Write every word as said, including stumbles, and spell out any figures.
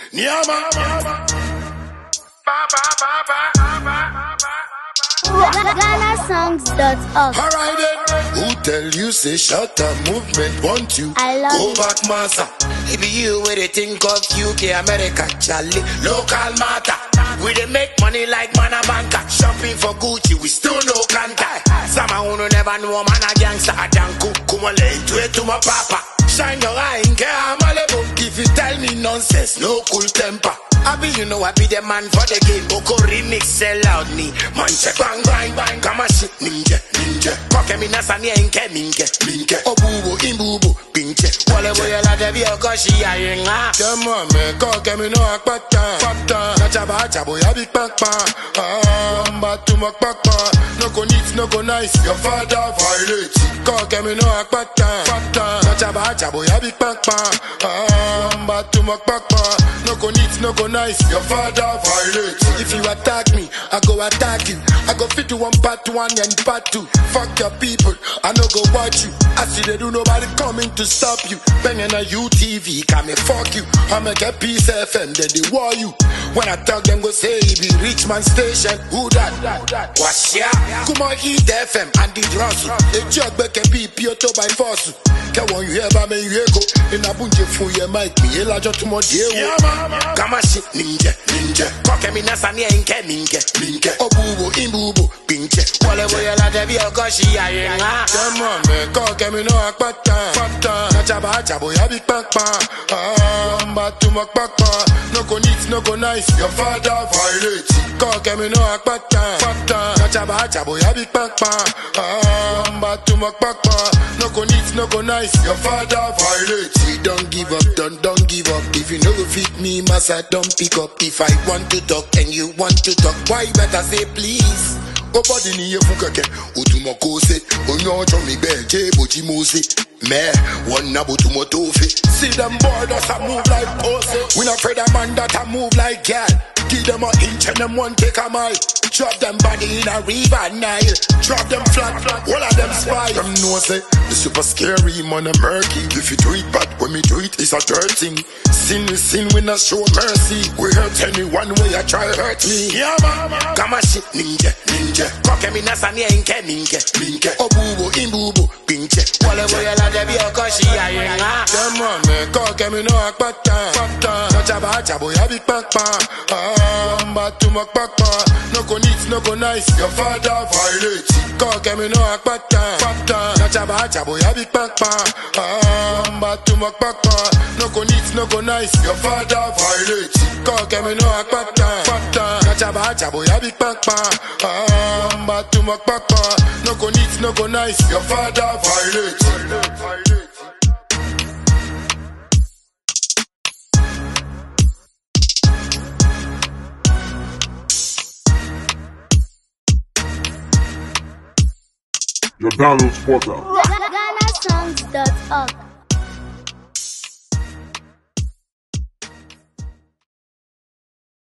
Ghana Songs dot org. Alright then. Who tell you say shut up movement want you? I love Go it. back, massa. It be you where they think of U K, America, Charlie. Local matter. We dey make money like man a banker. Shopping for Gucci, we still no contact. Some who no never know man a gangster. A danku, kumale, to it to my papa. Shine your eye in care, I'm a level. If you tell me nonsense, no cool temper. I be, you know, I be the man for the game. Oko remix, sell out me. Man, check, bang, bang, bang. Come on, shit, ninja, ninja. Koke mi nasa ni enke, minke, minke. Obubu, imbubu, pinche. Wale boye la debi, okoshi, ayenga. Come on, man, koke mi no akpata. Pata, nachaba, chabo, ya big papa. Ah, mba tu mok papa. No go neat, no go nice. Your father violate. Koke mi no akpata. Pata, nachaba, chabo, ya big papa. Ah, mba tu mok papa. No go neat, no go nice. Your father violate. If you attack me, I go attack you. I go fit you one part one and part two. Fuck your people, I no go watch you. I see they do nobody coming to stop you. Banging a U T V, come me fuck you. I make a Peace F M, then they war you. When I talk them go say it be rich man station. Who that? What's ya? Come on, eat F M and the Russell. They jog back and be Piotto by force. Come on, you ever me you go. In a bunch of food, you might be a lot of tomorrow. Come on, shit, ninja, ninja. Koke mi nasa ni enke, minke, minke. Obubu, imbubu, pinche. Wale boye la debi, okoshi, ayenga. Come on, man, koke mi no akpata. Pata, nachaba, chabo, ya big papa. Ah, mba tu mok papa. No go neat, no go nice. Your father violate. Koke mi no akpata. Pata, nachaba, chabo, ya big papa. Ah, mba tu mok papa. No go neat, no go nice. Your father violate. We don't give up, don't, don't give up. If you know fit me, massa, don't pick up. If I want to talk and you want to talk, why better say please? Obody ni ye fukake, utumo kose, onyo chomi beje boji mose. Me, one nabu tumo tofe. See them borders that move like pose. We not afraid of man that a move like gal. Give them a inch and them one take a mile. Drop them body in a river Nile. Drop them flat, all of them spy. Them know say, the super scary man a murky. If you do it bad, when me do it, it's a dirt thing. Sin is sin, we not show mercy. We hurt anyone way I try hurt me. Yeah, mama. Come on, shit, ninja, ninja. Koke mi nasa ni enke, minke, minke. Obubu, imbubu, pinche. Wale boye la debi, okoshi, ayenga. Come on, man, koke mi no akpata. Pata, nachaba, chabo, ya big papa. Ah, mba tu mok papa. No go neat, no go nice. Your father violate. Koke mi no akpata. Pata, nachaba, chabo, ya big papa. Ah, mba tu mok papa. No go neat, no go nice. Your father violate. Koke mi no akpata. Pata, nachaba, chabo, ya big papa. Ah, mba tu mok papa. No go neat, no go nice. Your father violate. Your download portal. Ghana Songs dot org.